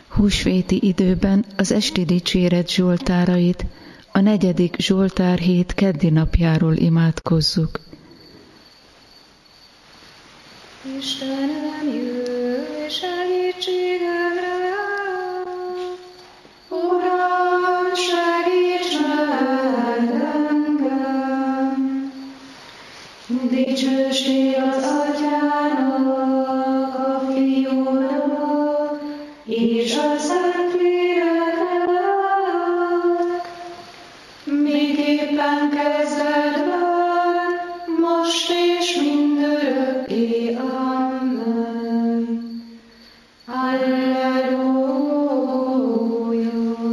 Húsvéti időben az esti dicséret zsoltárait a 4. Zsoltár hét keddi napjáról imádkozzuk. Istenem, jöjj segítségemre! Uram, segíts meg engem! Dicsőség az Atyának, a Fiúnak, és a Szentléleknek, miképpen kezdetben, most és mindörökké. Amen. Alleluja.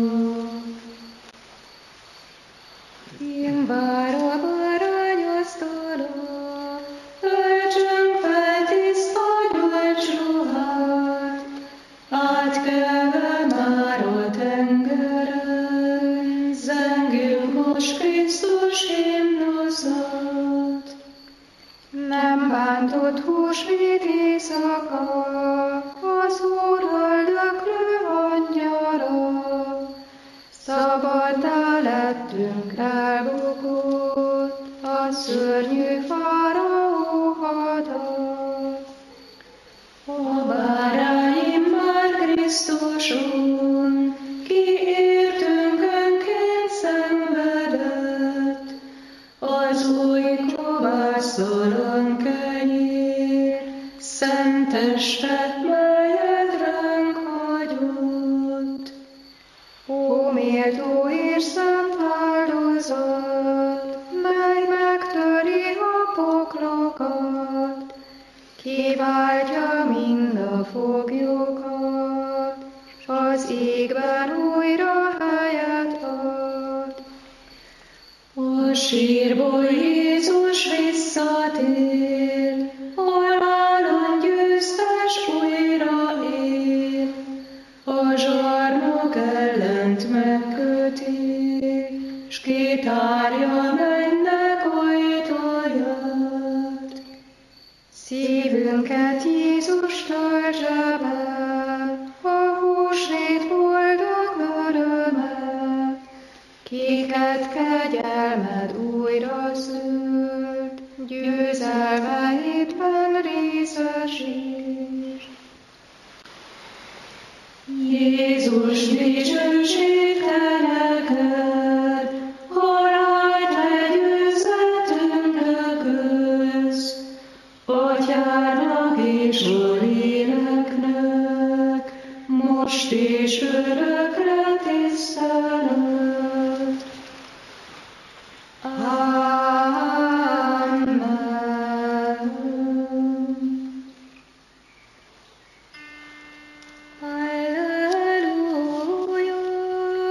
Én bár a bárányasztalon, töltsünk fel tiszta gyolcsruhát, átkelve már a tengeren, zengünk most Krisztus himnuszát. Nem bántott húsvét éjszaka, az Úr öldöklő angyala, szabaddá lettünk elbukott, a szörnyű fáraó hada. A bárány már Krisztuson, ki értünk önként szenvedett, az új kovásztalan kenyér, szent testet, melyet ránk hagyott. Ó, méltó és szent áldozat, mely megtöri a poklokat, kiváltja mind a foglyokat, s az égben újra helyet ad. A sírból Jézus visszatér, halálon győztes újra él, a zsarnok ellent megköti, s kitárja mennek ajtaját. Szívünket Jézus töltse be, a húsvét boldog öröme, kiket kegyelmed újra szült, győzelmeidben részesíts. Jézus, dicsőség te neked, halált legyőzzetünk köz, Atyának és a Léleknek, most és örökre tisztelet. Amen. Alleluja.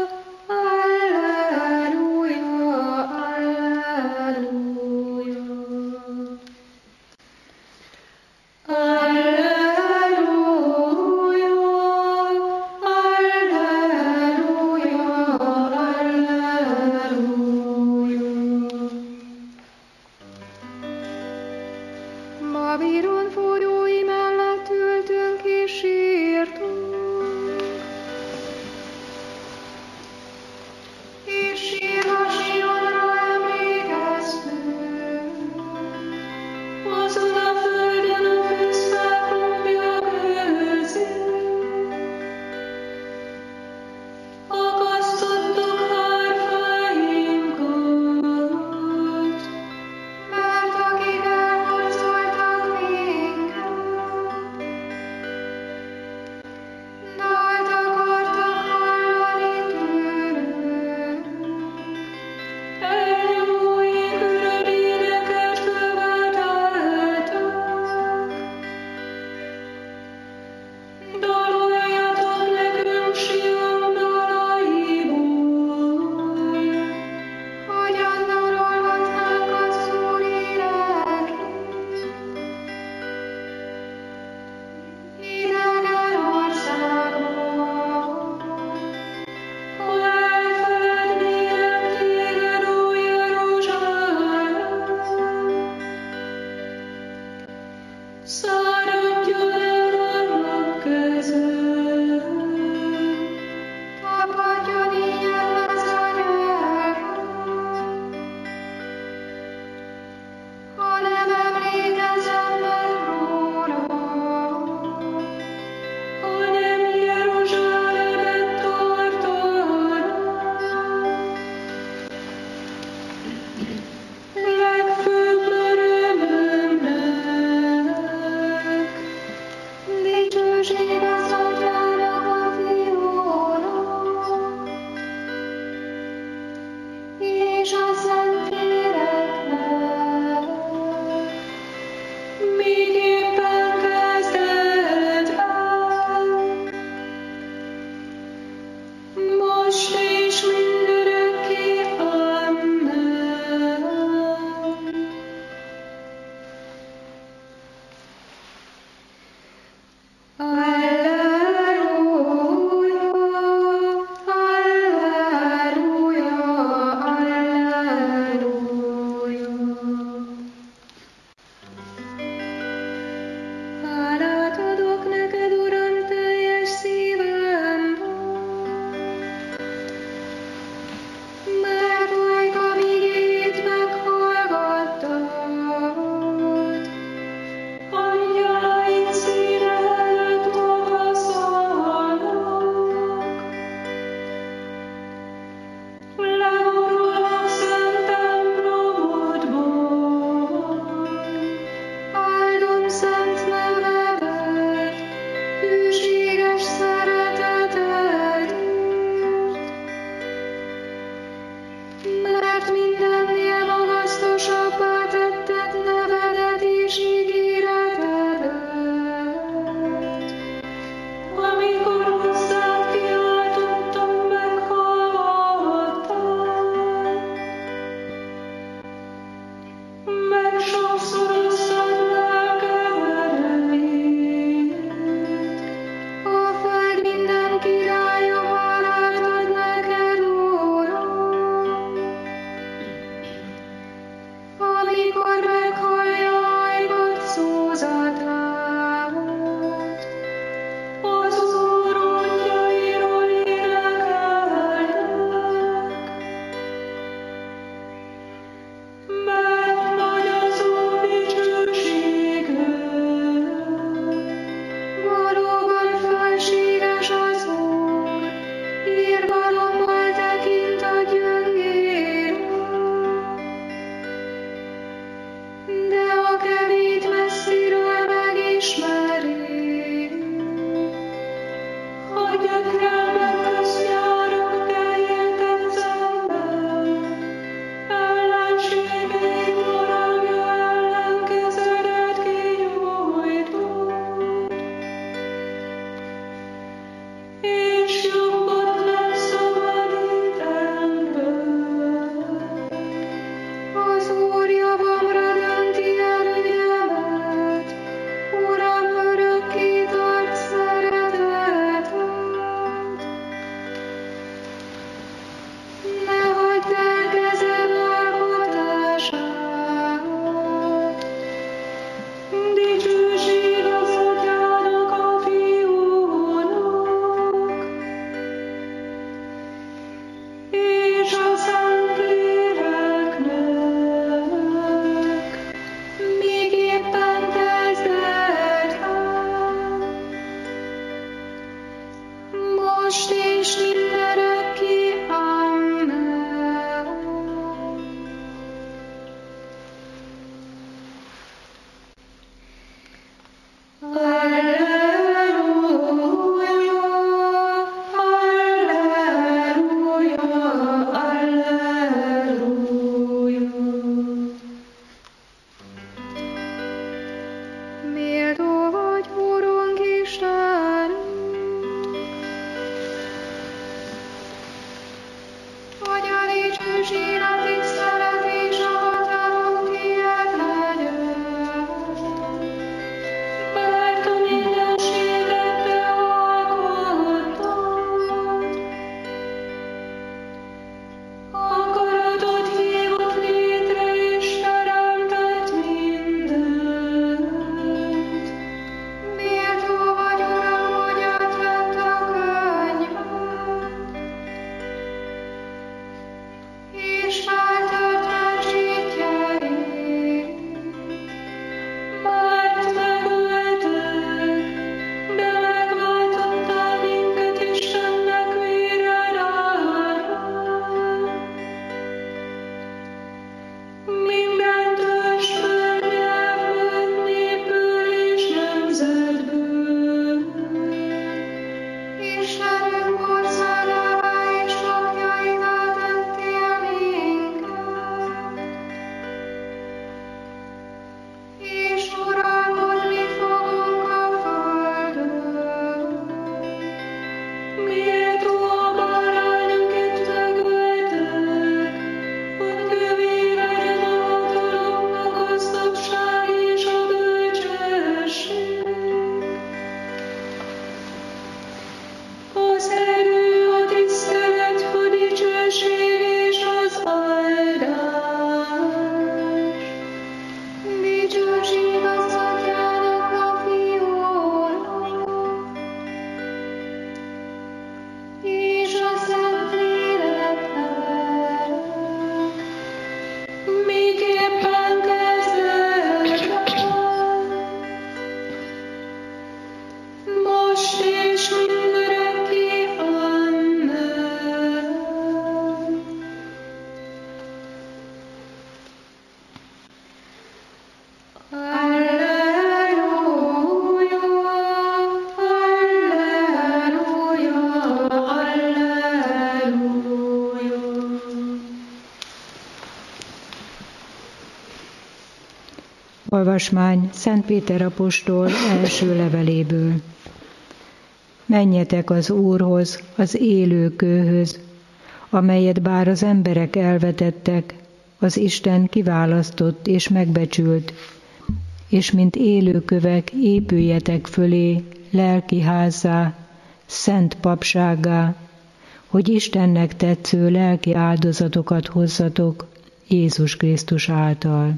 Olvasmány Szent Péter apostol első leveléből. Menjetek az Úrhoz, az élő kőhöz, amelyet bár az emberek elvetettek, az Isten kiválasztott és megbecsült, és mint élő kövek épüljetek fölé lelki házzá, szent papsággá, hogy Istennek tetsző lelki áldozatokat hozzatok Jézus Krisztus által.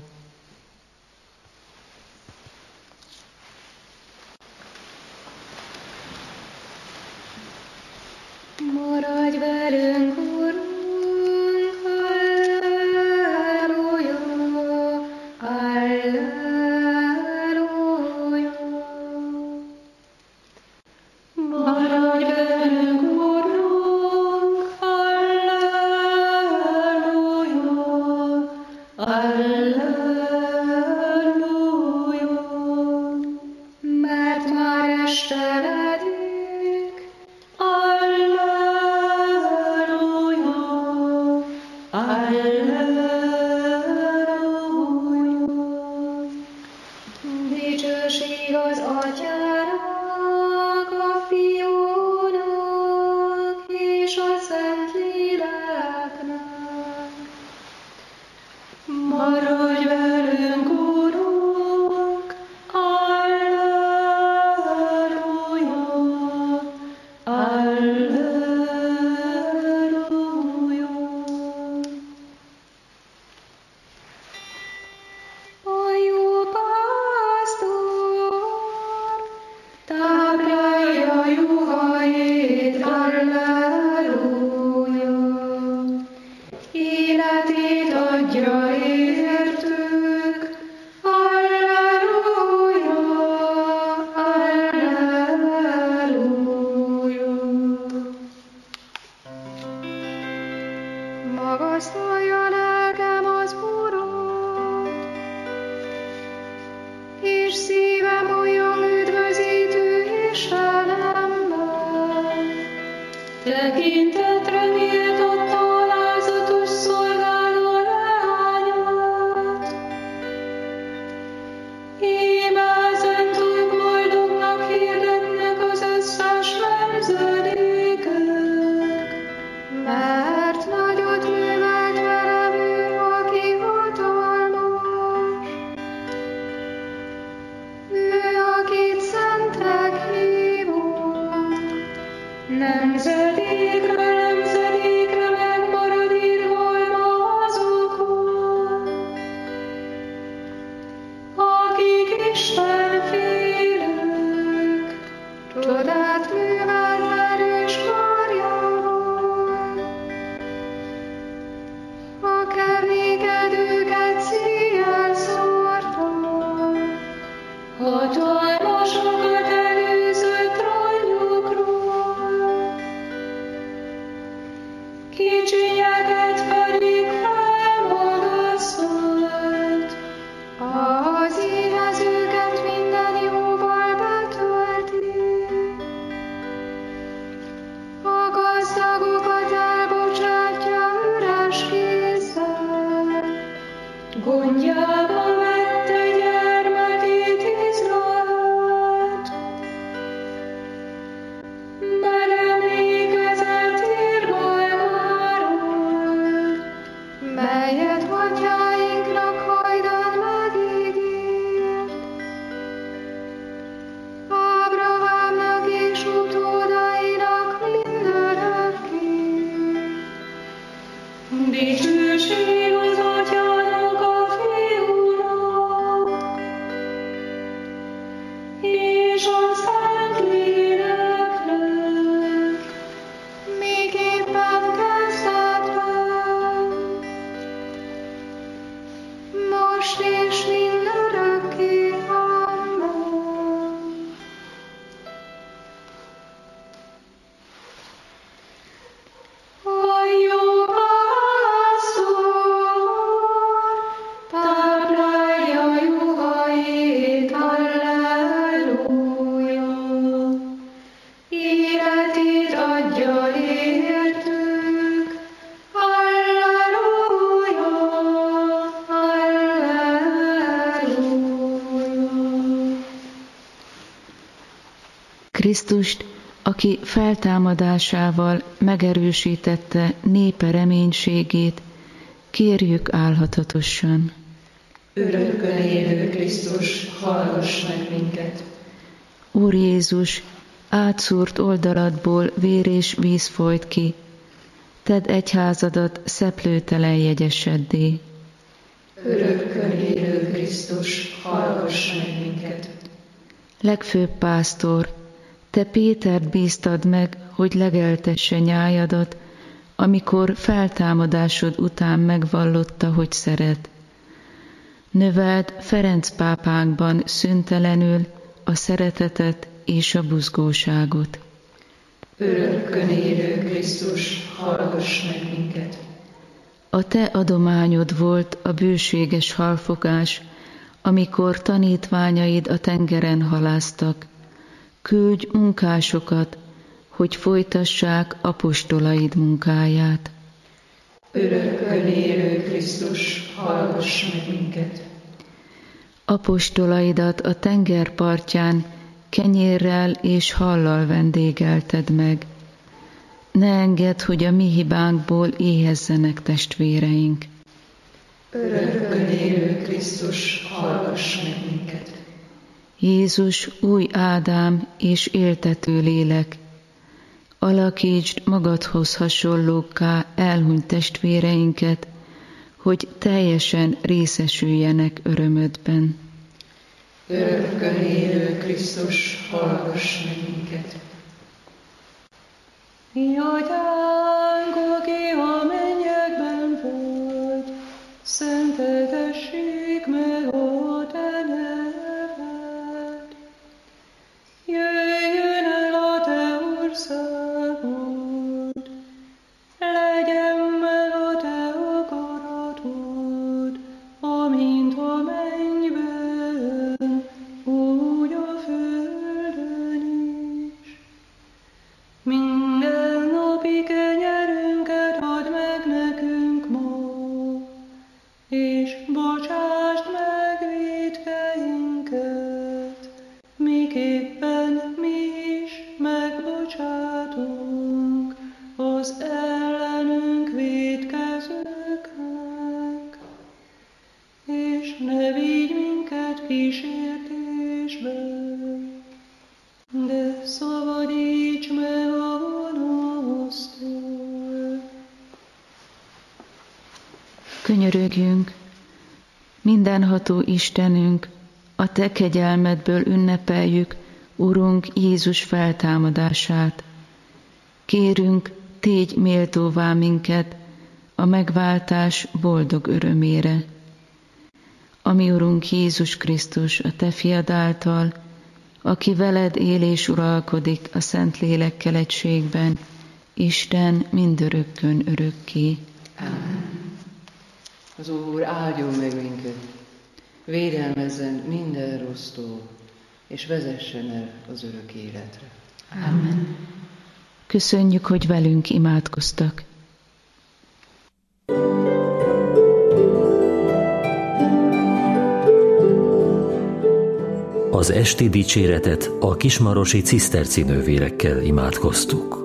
Maradj velünk, Urunk, halleluja, halleluja. Maradj velünk, Urunk, halleluja, halleluja. Mert már esteledik, halleluja, halleluja. Dicsőség az Atyának, a Fiúnak és a Szentléleknek. Maradj velünk, Urunk, halleluja, halleluja. A jó pásztor táplálja juhait, halleluja. Életét adja értük, halleluja, halleluja. Magasztalja lelkem az Urat, és szívem olyan üdvözítő Istenemben. Tekintetre méltott alázatos szolgáló leányát. Íme ezentúl boldognak hirdetnek az összes nemzedékek, mert nagyot művelt velem ő, aki hatalmas. Ő, akit szentek hívunk, nemzedékre megmarad írva azokon, akik Isten félők, csodát művelt erős karjával. A keménykedőket szíjjel szórta, hatalmasokat előzött rajtukról. Krisztust, aki feltámadásával megerősítette népe reménységét, kérjük álhatatosan. Örökkön élő Krisztus, hallgass meg minket! Úr Jézus, átszúrt oldaladból vér és víz folyt ki, tedd egyházadat szeplőtelen jegyeseddé. Örökkön élő Krisztus, hallgass meg minket! Legfőbb pásztor, te Pétert bíztad meg, hogy legeltesse nyájadat, amikor feltámadásod után megvallotta, hogy szeret. Növeld Ferenc pápánkban szüntelenül a szeretetet és a buzgóságot. Örökkön élő Krisztus, hallgass meg minket! A te adományod volt a bőséges halfogás, amikor tanítványaid a tengeren halásztak. Küldj munkásokat, hogy folytassák apostolaid munkáját. Örökkön élő Krisztus, hallgass meg minket! Apostolaidat a tengerpartján kenyérrel és hallal vendégelted meg. Ne engedd, hogy a mi hibánkból éhezzenek testvéreink. Örökkön élő Krisztus, hallgass meg minket! Jézus, új Ádám és éltető lélek, alakítsd magadhoz hasonlókká elhunyt testvéreinket, hogy teljesen részesüljenek örömödben. Örökkön élő Krisztus, hallgass meg minket! Mi atyánk, aki a mennyekben vagy, szenteltessék meg a te neved. Jöjjön el a te országod, legyen meg a te akaratod, amint a mennyben, úgy a földön is. Minden napi kenyerünket add meg nekünk ma, és bocsásd meg vétkeinket, miképpen mi is megbocsátunk az ellenünk vétkezőknek. És ne vigy minket kísértésbe, de szabadíts meg a gonosztól. Könyörögjünk, mindenható Istenünk, a te kegyelmedből ünnepeljük Urunk Jézus feltámadását. Kérünk, tégy méltóvá minket a megváltás boldog örömére. Ami Urunk Jézus Krisztus, a te fiad által, aki veled él és uralkodik a Szentlélekkel egységben, Isten mindörökkön örökké. Amen. Az Úr áldjon meg minket, védelmezzen minden rossztól, és vezessen el az örök életre. Amen. Köszönjük, hogy velünk imádkoztak. Az esti dicséretet a kismarosi ciszterci nővérekkel imádkoztuk.